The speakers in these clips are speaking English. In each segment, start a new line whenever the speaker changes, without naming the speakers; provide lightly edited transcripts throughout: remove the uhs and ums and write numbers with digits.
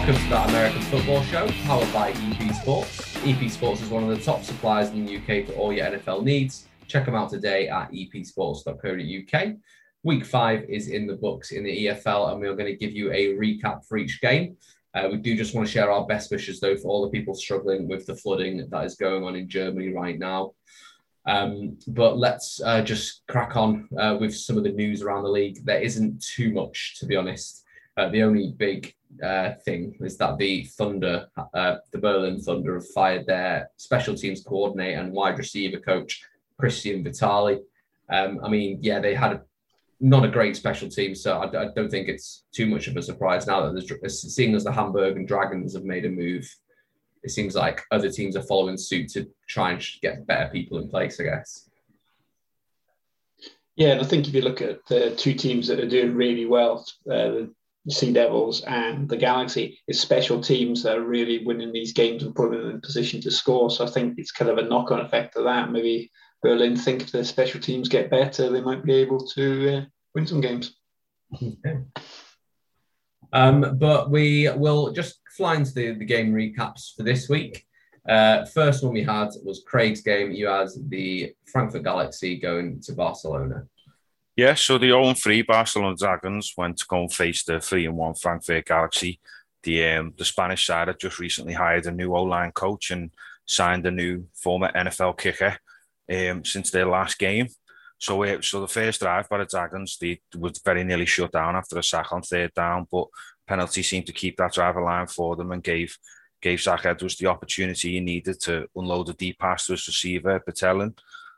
Welcome to That American Football Show, powered by EP Sports. EP Sports is one of the top suppliers in the UK for all your NFL needs. Check them out today at epsports.co.uk. Week 5 is in the books in the EFL, and we're going to give you a recap for each game. We do just want to share our best wishes, though, for all the people struggling with the flooding that is going on in Germany right now. But let's just crack on with some of the news around the league. There isn't too much, to be honest. The only big thing is that the Berlin Thunder have fired their special teams coordinator and wide receiver coach, Christian Vitali. They had not a great special team, so I don't think it's too much of a surprise now that seeing as the Hamburg Dragons have made a move. It seems like other teams are following suit to try and get better people in place, I guess.
Yeah, and I think if you look at the two teams that are doing really well, the Sea Devils and the Galaxy, it's special teams that are really winning these games and putting them in a position to score. So I think it's kind of a knock-on effect of that. Maybe Berlin think if the special teams get better, they might be able to win some games.
Okay. But we will just fly into the game recaps for this week. First one we had was Craig's game. You had the Frankfurt Galaxy going to Barcelona.
Yeah, so the 0-3 Barcelona Dragons went to go and face the 3-1 Frankfurt Galaxy. The Spanish side had just recently hired a new O-line coach and signed a new former NFL kicker since their last game. So the first drive by the Dragons, they was very nearly shut down after a sack on third down, but penalty seemed to keep that drive alive for them and gave Zach Edwards the opportunity he needed to unload a deep pass to his receiver, Patelin.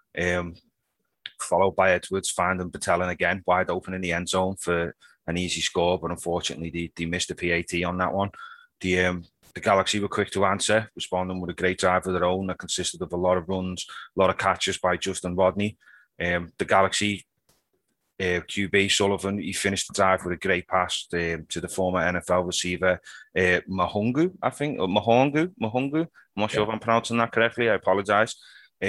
Followed by Edwards finding Patelin again wide open in the end zone for an easy score, but unfortunately they missed the PAT on that one. The Galaxy were quick to answer, responding with a great drive of their own that consisted of a lot of runs, a lot of catches by Justin Rodney. The Galaxy QB Sullivan, he finished the drive with a great pass to the former NFL receiver Mahungu, I think, or Mahungu. I'm not sure if I'm pronouncing that correctly. I apologise.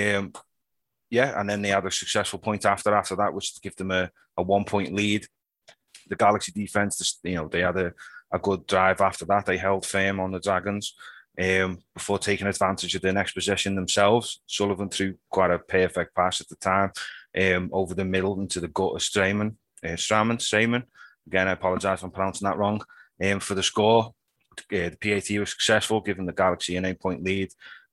And then they had a successful point after that, which to give them a 1-point lead. The Galaxy defense, they had a good drive after that. They held firm on the Dragons before taking advantage of their next possession themselves. Sullivan threw quite a perfect pass at the time over the middle into the gut of Strayman. Again, I apologise if I'm pronouncing that wrong. For the score, the PAT was successful, giving the Galaxy an 8-point lead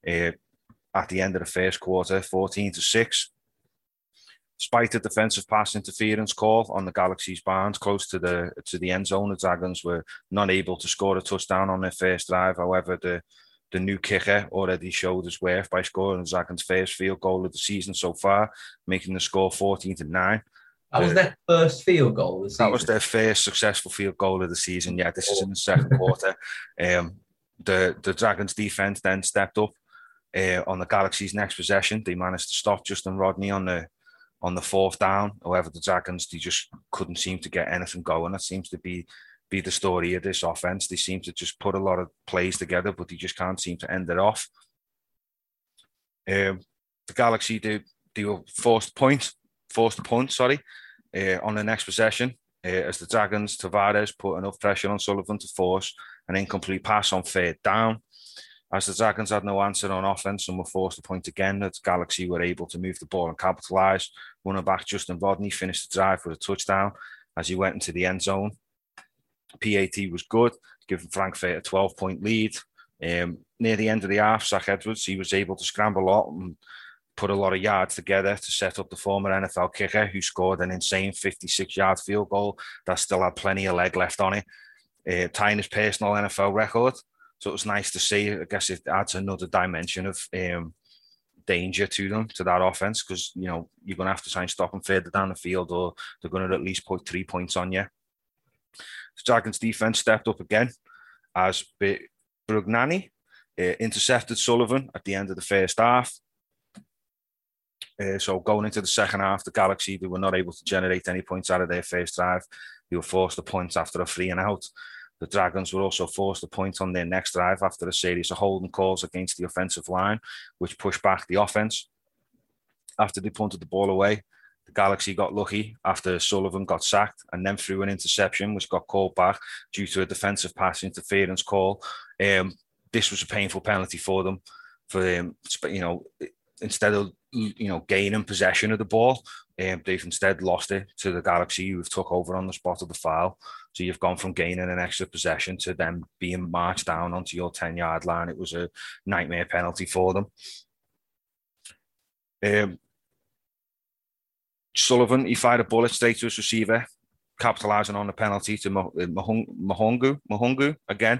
at the end of the first quarter, 14-6. Despite the defensive pass interference call on the Galaxy's bounds close to the end zone, the Dragons were not able to score a touchdown on their first drive. However, the new kicker already showed his worth by scoring the Dragons' first field goal of the season so far, making the score 14-9.
That was their first field goal of the season?
That was their first successful field goal of the season. Yeah, this is in the second quarter. The Dragons' defense then stepped up on the Galaxy's next possession. They managed to stop Justin Rodney on the fourth down. However, the Dragons, they just couldn't seem to get anything going. That seems to be the story of this offense. They seem to just put a lot of plays together, but they just can't seem to end it off. The Galaxy, they were forced to punt, on the next possession, as the Dragons, Tavares put enough pressure on Sullivan to force an incomplete pass on third down. As the Dragons had no answer on offense and were forced to punt again, the Galaxy were able to move the ball and capitalise. Running back Justin Rodney finished the drive with a touchdown as he went into the end zone. PAT was good, giving Frankfurt a 12-point lead. Near the end of the half, Zach Edwards, he was able to scramble a lot and put a lot of yards together to set up the former NFL kicker, who scored an insane 56-yard field goal that still had plenty of leg left on it, tying his personal NFL record. So it was nice to see. I guess it adds another dimension of danger to them, to that offense, because you're going to have to try and stop them further down the field, or they're going to at least put 3 points on you. The Dragons' defense stepped up again as Brugnani intercepted Sullivan at the end of the first half. So going into the second half, the Galaxy, they were not able to generate any points out of their first drive. They were forced to punt after a 3-and-out. The Dragons were also forced to punt on their next drive after a series of holding calls against the offensive line, which pushed back the offense. After they punted the ball away, The Galaxy got lucky after Sullivan got sacked and then threw an interception, which got called back due to a defensive pass interference call. This was a painful penalty for them. Instead of gaining possession of the ball, they've instead lost it to the Galaxy, who've took over on the spot of the foul. So you've gone from gaining an extra possession to them being marched down onto your 10-yard line. It was a nightmare penalty for them. Sullivan, he fired a bullet straight to his receiver, capitalising on the penalty to Mahungu again.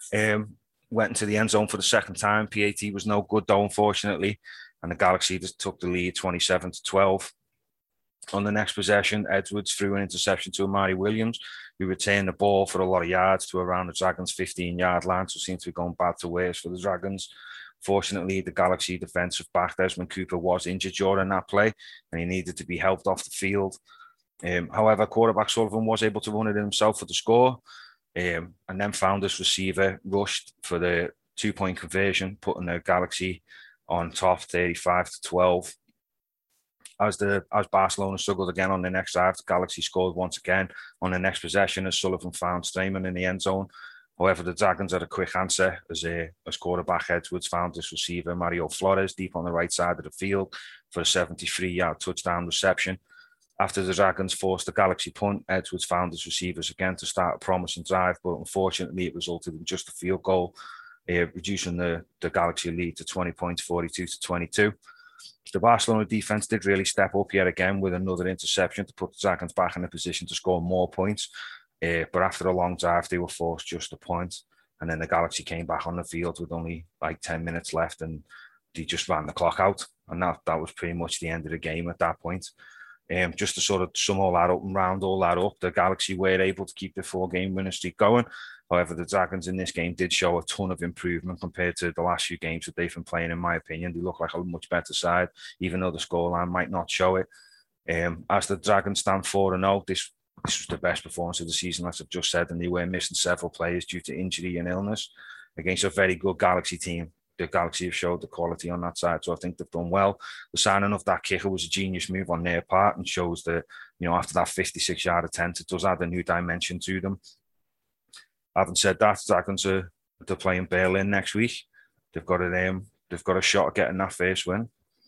Went into the end zone for the second time. PAT was no good though, unfortunately. And the Galaxy just took the lead 27-12. On the next possession, Edwards threw an interception to Amari Williams, who returned the ball for a lot of yards to around the Dragons' 15-yard line. So it seems to be going bad to worse for the Dragons. Fortunately, the Galaxy defensive back, Desmond Cooper, was injured during that play, and he needed to be helped off the field. However, quarterback Sullivan was able to run it himself for the score, and then found his receiver, rushed for the 2-point conversion, putting the Galaxy on top 35-12. As Barcelona struggled again on the next drive, the Galaxy scored once again on the next possession as Sullivan found Strayman in the end zone. However, the Dragons had a quick answer as quarterback Edwards found his receiver, Mario Flores, deep on the right side of the field for a 73-yard touchdown reception. After the Dragons forced the Galaxy punt, Edwards found his receivers again to start a promising drive, but unfortunately it resulted in just a field goal, reducing the Galaxy lead to 20 points, 42-22. The Barcelona defense did really step up yet again with another interception to put the Dragons back in a position to score more points. But after a long drive, they were forced just a point. And then the Galaxy came back on the field with only like 10 minutes left and they just ran the clock out. And that was pretty much the end of the game at that point. Just to sort of sum all that up and round all that up, the Galaxy were able to keep the 4-game winning streak going. However, the Dragons in this game did show a ton of improvement compared to the last few games that they've been playing, in my opinion. They look like a much better side, even though the scoreline might not show it. As the Dragons stand 4-0, this was the best performance of the season, as I've just said, and they were missing several players due to injury and illness against a very good Galaxy team. The Galaxy have showed the quality on that side, so I think they've done well. The signing of that kicker was a genius move on their part and shows that, after that 56-yard attempt, it does add a new dimension to them. Having said that, Dragons they're playing Berlin next week. They've got a shot at getting that first win.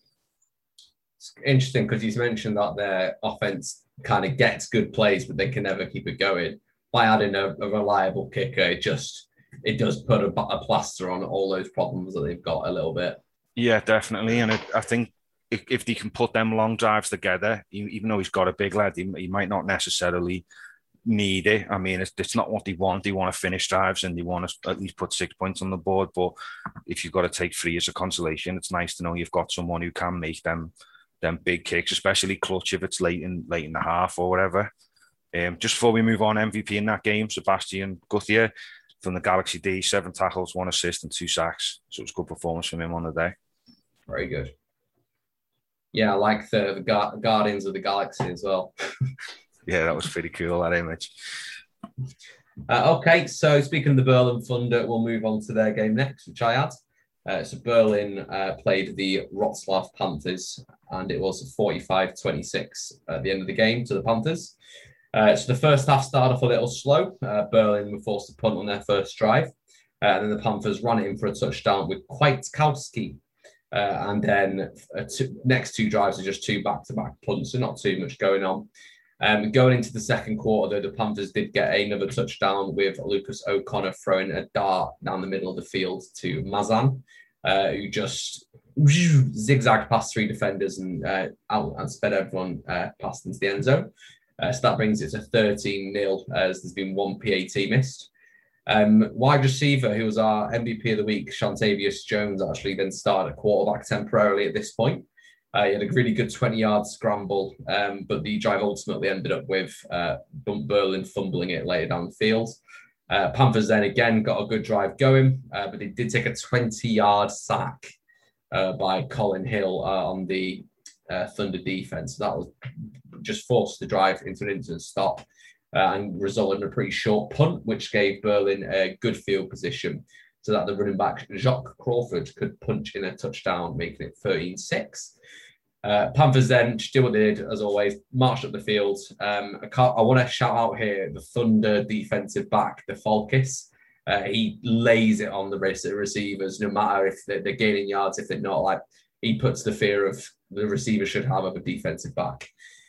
It's interesting because you mentioned that their offense kind of gets good plays, but they can never keep it going. By adding a reliable kicker, it does put a plaster on all those problems that they've got a little bit. Yeah,
definitely. And I think if they can put them long drives together, even though he's got a big lad, he might not necessarily need it. I mean, it's not what they want. They want to finish drives and they want to at least put 6 points on the board. But if you've got to take 3 as a consolation, it's nice to know you've got someone who can make them big kicks, especially clutch if it's late in the half or whatever. Just before we move on, MVP in that game, Sebastian Gutierrez from the Galaxy D, 7 tackles, 1 assist and 2 sacks. So it was a good performance from him on the day.
Very good. Yeah, I like the Guardians of the Galaxy as well.
Yeah, that was pretty cool, that image.
Okay, so speaking of the Berlin Thunder, we'll move on to their game next, which I had. So Berlin played the Wroclaw Panthers, and it was 45-26 at the end of the game to the Panthers. So the first half started off a little slow. Berlin were forced to punt on their first drive. And then the Panthers ran it in for a touchdown with Kwiatkowski. And then next 2 drives are just 2 back-to-back punts, so not too much going on. Going into the second quarter, though, the Panthers did get another touchdown with Lucas O'Connor throwing a dart down the middle of the field to Mazan, who just zigzagged past 3 defenders and out and sped everyone past into the end zone. So that brings it to 13-0 as there's been 1 PAT missed. Wide receiver, who was our MVP of the week, Shantavius Jones, actually then started at quarterback temporarily at this point. He had a really good 20-yard scramble, but the drive ultimately ended up with Berlin fumbling it later down the field. Panthers then again got a good drive going, but they did take a 20-yard sack by Colin Hill on the Thunder defense. That was just forced the drive into an instant stop and resulted in a pretty short punt, which gave Berlin a good field position so that the running back Jacques Crawford could punch in a touchdown, making it 13-6. Panthers then just did what they did, as always, marched up the field. I want to shout out here the Thunder defensive back, DeFalkis. He lays it on the receivers, no matter if they're gaining yards, if they're not. Like, he puts the fear of the receiver should have of a defensive back.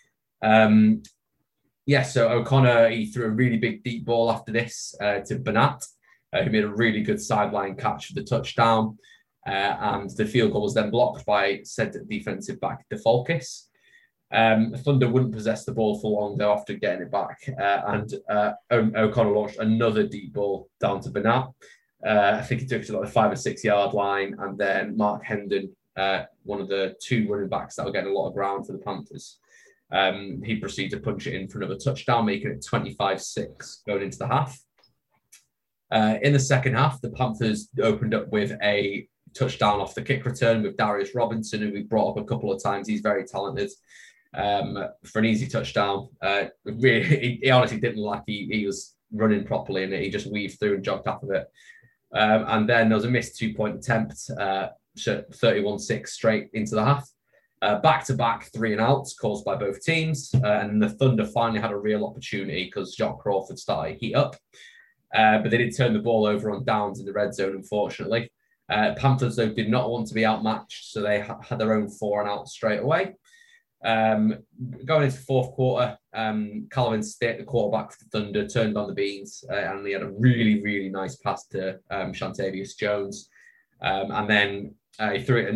So O'Connor, he threw a really big deep ball after this to Bernat, who made a really good sideline catch for the touchdown. And the field goal was then blocked by said defensive back DeFalkis. Thunder wouldn't possess the ball for long, though, after getting it back. And O'Connor launched another deep ball down to Bernat. I think he took it to like the 5 or 6 yard line. And then Mark Hendon, one of the 2 running backs that were getting a lot of ground for the Panthers, he proceeded to punch it in for another touchdown, making it 25-6 going into the half. In the second half, the Panthers opened up with a touchdown off the kick return with Darius Robinson, who we brought up a couple of times. He's very talented for an easy touchdown. Really, he honestly didn't look like he was running properly, and he just weaved through and jogged off of it. And then there was a missed 2-point attempt, 31-6 straight into the half. Back-to-back 3-and-outs caused by both teams. And the Thunder finally had a real opportunity because Jock Crawford started heat up. But they did turn the ball over on downs in the red zone, unfortunately. Panthers, though, did not want to be outmatched, so they had their own 4-and-out straight away. Going into fourth quarter, Calvin Stitt, the quarterback for the Thunder, turned on the beans, and he had a really, really nice pass to Shantavius Jones. And then he threw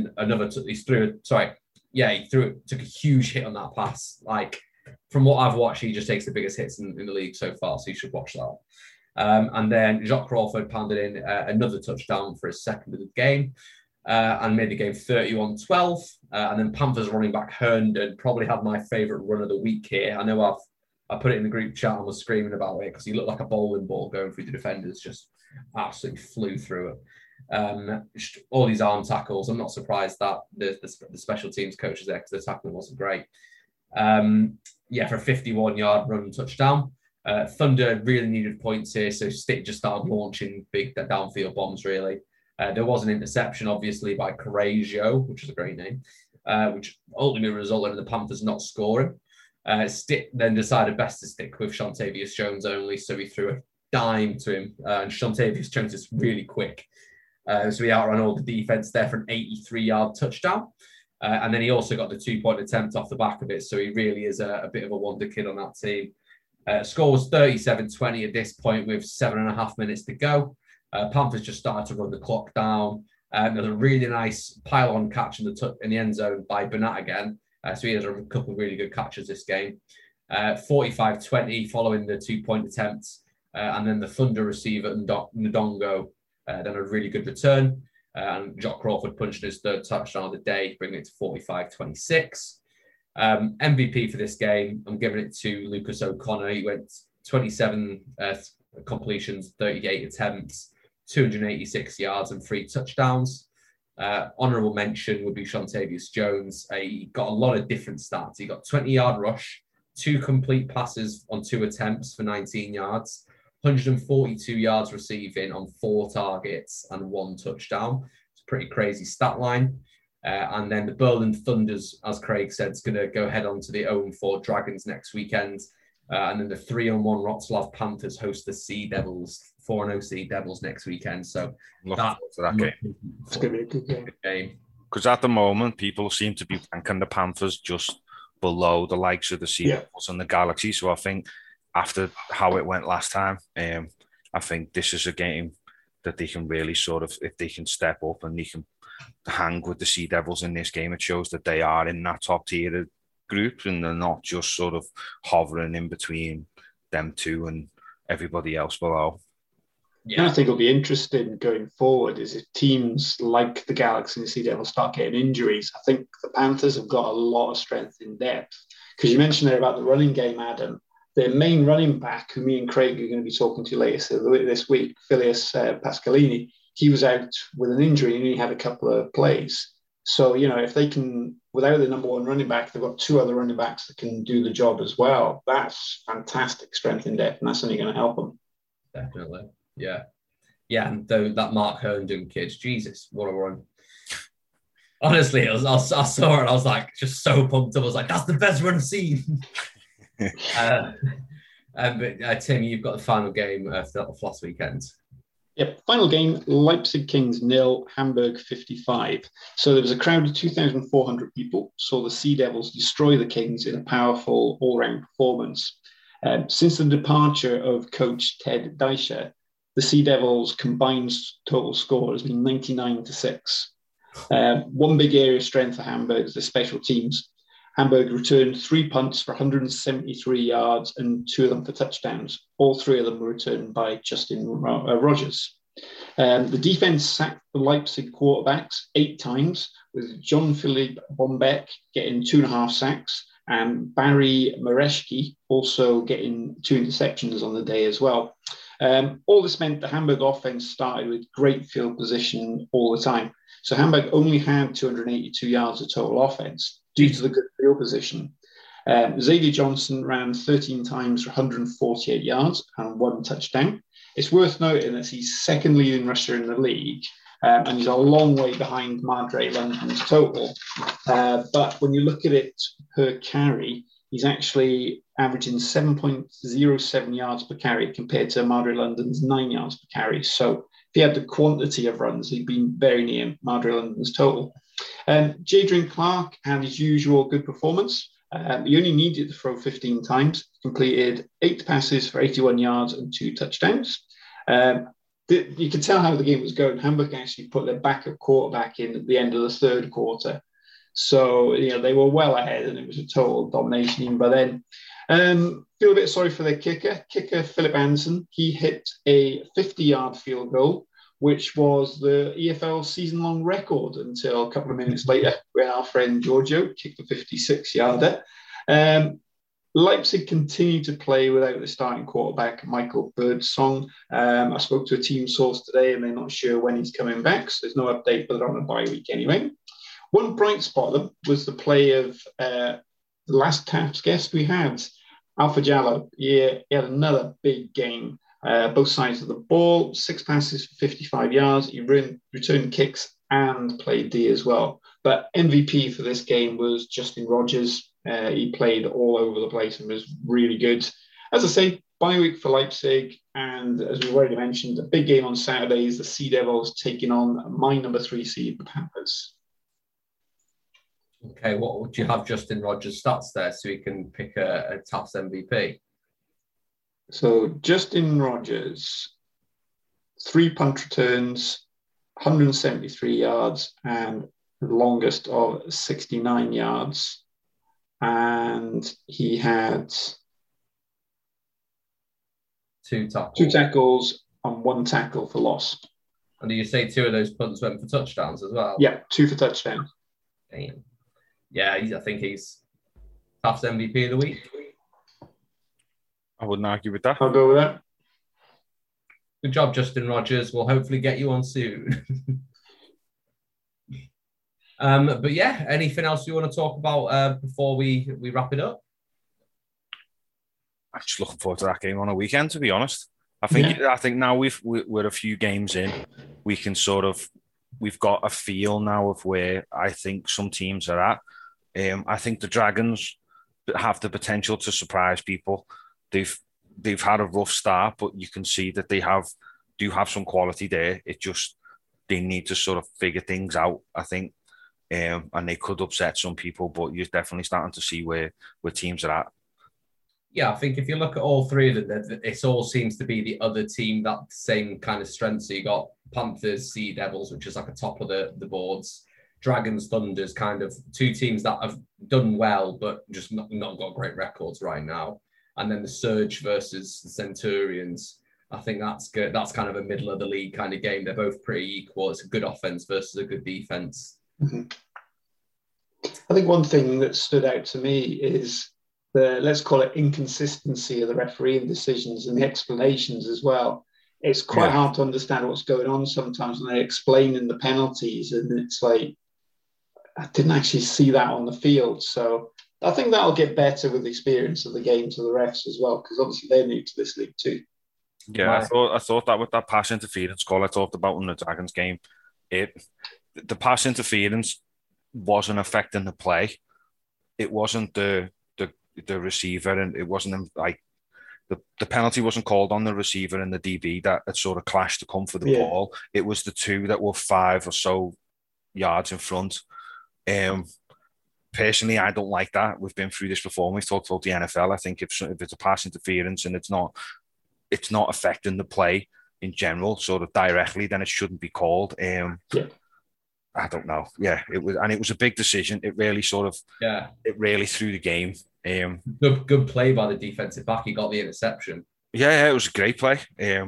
it, took a huge hit on that pass. Like, from what I've watched, he just takes the biggest hits in the league so far, so you should watch that. And then Jock Crawford pounded in another touchdown for his second of the game and made the game 31-12. And then Panthers running back Herndon probably had my favourite run of the week here. I know I put it in the group chat and was screaming about it because he looked like a bowling ball going through the defenders, just absolutely flew through it. All these arm tackles. I'm not surprised that the special teams coach is there because the tackling wasn't great. For a 51-yard run touchdown. Thunder really needed points here, so Stitt just started launching big downfield bombs, really. There was an interception, obviously, by Coraggio, which is a great name, which ultimately resulted in the Panthers not scoring. Stitt then decided best to stick with Shantavius Jones only, so he threw a dime to him, and Shantavius Jones is really quick. So he outran all the defense there for an 83-yard touchdown. And then he also got the 2-point attempt off the back of it, so he really is a bit of a wonder kid on that team. Score was 37-20 at this point with 7.5 minutes to go. Panthers just started to run the clock down. There was a really nice pile-on catch in the end zone by Bernat again. So he has a couple of really good catches this game. 45-20 following the 2-point attempts. And then the Thunder receiver, Ndongo, then a really good return. And Jock Crawford punched his third touchdown of the day, bringing it to 45-26. MVP for this game, I'm giving it to Lucas O'Connor. He went 27 completions, 38 attempts, 286 yards and 3 touchdowns. Honourable mention would be Shantavius Jones. He got a lot of different stats. He got 20-yard rush, 2 complete passes on 2 attempts for 19 yards, 142 yards receiving on 4 targets and 1 touchdown. It's a pretty crazy stat line. And then the Berlin Thunders, as Craig said, is going to go head on to the 0-4 Dragons next weekend. And then the 3-1 Wrocław Panthers host the Sea Devils, 4-0 Sea Devils next weekend. So
that game.
It's going to be a good
game.
Because at the moment, people seem to be ranking the Panthers just below the likes of the Sea Devils and the Galaxy. So I think after how it went last time, I think this is a game that they can really sort of, if they can step up and they can hang with the Sea Devils in this game, it shows that they are in that top tier group and they're not just sort of hovering in between them two and everybody else below.
Yeah, I think it'll be interesting going forward is if teams like the Galaxy and the Sea Devils start getting injuries. I think the Panthers have got a lot of strength in depth. Because you mentioned there about the running game, Adam. Their main running back, who me and Craig are going to be talking to later this week, Phileas Pascalini, he was out with an injury and he had a couple of plays. So, if they can, without the number one running back, they've got 2 other running backs that can do the job as well. That's fantastic strength in depth, and that's only going to help them.
Definitely. Yeah. Yeah, and though that Mark Herndon kid, Jesus, what a run. Honestly, I saw it. I was like, just so pumped up. I was like, that's the best run I've seen. But Tim, you've got the final game of last weekend.
Yep, final game, Leipzig Kings 0, Hamburg 55. So there was a crowd of 2,400 people, saw the Sea Devils destroy the Kings in a powerful all-round performance. Since the departure of coach Ted Deischer, the Sea Devils' combined total score has been 99-6. One big area of strength for Hamburg is the special teams. Hamburg returned 3 punts for 173 yards and 2 of them for touchdowns. All 3 of them were returned by Justin Rogers. The defense sacked the Leipzig quarterbacks 8 times, with Jean-Philippe Bombeck getting 2.5 sacks and Barry Mareshki also getting 2 interceptions on the day as well. All this meant the Hamburg offense started with great field position all the time. So Hamburg only had 282 yards of total offense due to the good field position. Xavier Johnson ran 13 times for 148 yards and 1 touchdown. It's worth noting that he's second leading rusher in the league, and he's a long way behind Madre London's total. But when you look at it per carry, he's actually averaging 7.07 yards per carry compared to Madre London's 9 yards per carry. So if he had the quantity of runs, he'd been very near Madre London's total. Jadrian Clark had his usual good performance. He only needed to throw 15 times, completed 8 passes for 81 yards and 2 touchdowns. You could tell how the game was going. Hamburg actually put their backup quarterback in at the end of the third quarter. So, they were well ahead and it was a total domination even by then. Feel a bit sorry for their kicker Philip Anderson. He hit a 50-yard field goal, which was the EFL season-long record until a couple of minutes later when our friend Giorgio kicked a 56-yarder. Leipzig continued to play without the starting quarterback, Michael Birdsong. I spoke to a team source today and they're not sure when he's coming back, so there's no update, but they're on a bye week anyway. One bright spot though was the play of the last Taps guest we had, Alpha Jallo. He had another big game. Both sides of the ball, 6 passes for 55 yards. He returned kicks and played D as well. But MVP for this game was Justin Rogers. He played all over the place and was really good. As I say, bye week for Leipzig. And as we've already mentioned, a big game on Saturday is the Sea Devils taking on my number 3 seed, the Panthers.
Okay, what would you have Justin Rogers' stats there so he can pick a Taps MVP?
So Justin Rogers, 3 punt returns, 173 yards, and the longest of 69 yards. And he had
2 tackles.
2 tackles and 1 tackle for loss.
And do you say 2 of those punts went for touchdowns as well?
Yeah, 2 for touchdowns.
Damn. Yeah, I think he's Taps MVP of the week.
I wouldn't argue with that.
I'll go with that.
Good job, Justin Rogers. We'll hopefully get you on soon. But yeah, anything else you want to talk about before we wrap it up?
I'm just looking forward to that game on a weekend, to be honest. I think now we're a few games in, we can we've got a feel now of where I think some teams are at. I think the Dragons have the potential to surprise people. They've had a rough start, but you can see that they do have some quality there. It just, they need to sort of figure things out, I think. And they could upset some people, but you're definitely starting to see where teams are at.
Yeah, I think if you look at all 3 of them, it all seems to be the other team, that same kind of strength. So you got Panthers, Sea Devils, which is like a top of the boards. Dragons, Thunders, kind of 2 teams that have done well, but just not got great records right now. And then the Surge versus the Centurions. I think that's good. That's kind of a middle of the league kind of game. They're both pretty equal. It's a good offense versus a good defense.
Mm-hmm. I think one thing that stood out to me is the, let's call it, inconsistency of the refereeing decisions and the explanations as well. It's quite hard to understand what's going on sometimes when they're explaining the penalties, and it's like, I didn't actually see that on the field. So I think that'll get better with the experience of the game to the refs as well, because obviously they're new to this league too.
Yeah, right. I thought that with that pass interference call I talked about in the Dragons game, the pass interference wasn't affecting the play. It wasn't the receiver, and it wasn't like the penalty wasn't called on the receiver and the DB that had sort of clashed to come for the ball. It was the two that were 5 or so yards in front. Personally, I don't like that. We've been through this before. We've talked about the NFL. I think if it's a pass interference and it's not affecting the play in general, sort of directly, then it shouldn't be called. I don't know. Yeah, it was a big decision. It really it really threw the game.
Good play by the defensive back. He got the interception.
Yeah, it was a great play.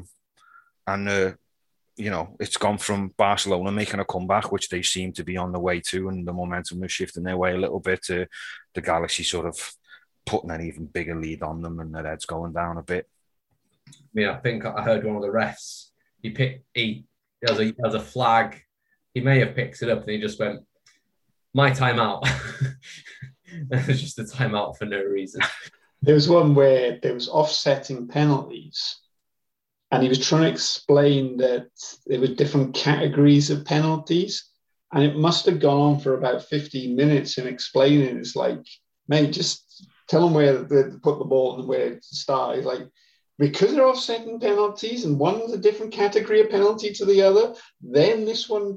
It's gone from Barcelona making a comeback, which they seem to be on the way to, and the momentum was shifting their way a little bit, to the Galaxy sort of putting an even bigger lead on them and their heads going down a bit.
Yeah, I think I heard one of the refs. There was a flag. He may have picked it up and he just went, "My timeout." It was just a timeout for no reason.
There was one where there was offsetting penalties, and he was trying to explain that there were different categories of penalties, and it must have gone on for about 15 minutes in explaining. It's like, mate, just tell them where to put the ball and where to start. It's like, because they're offsetting penalties and one's a different category of penalty to the other, then this one,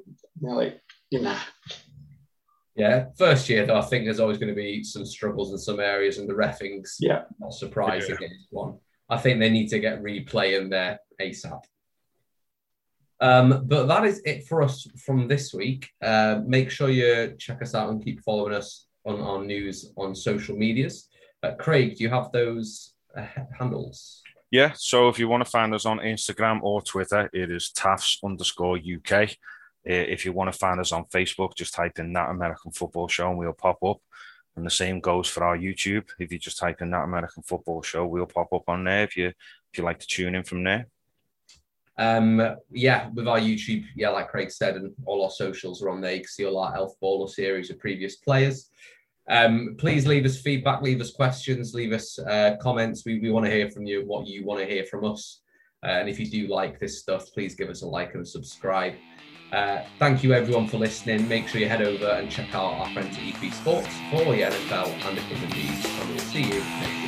Yeah, first year though, I think there's always going to be some struggles in some areas, and the reffing's not surprised against one. I think they need to get replay in there ASAP. But that is it for us from this week. Make sure you check us out and keep following us on our news on social medias. Craig, do you have those handles?
Yeah, so if you want to find us on Instagram or Twitter, it is TAFS_UK. If you want to find us on Facebook, just type in That American Football Show and we'll pop up. And the same goes for our YouTube. If you just type in That American Football Show, we'll pop up on there if you like to tune in from there.
With our YouTube, like Craig said, and all our socials are on there. You can see all our Elf Baller series of previous players. Please leave us feedback, leave us questions, leave us comments. We want to hear from you, what you want to hear from us. And if you do like this stuff, please give us a like and a subscribe. Thank you everyone for listening. Make sure you head over and check out our friends at EP Sports for all the NFL and the Kingdom News, and we'll see you next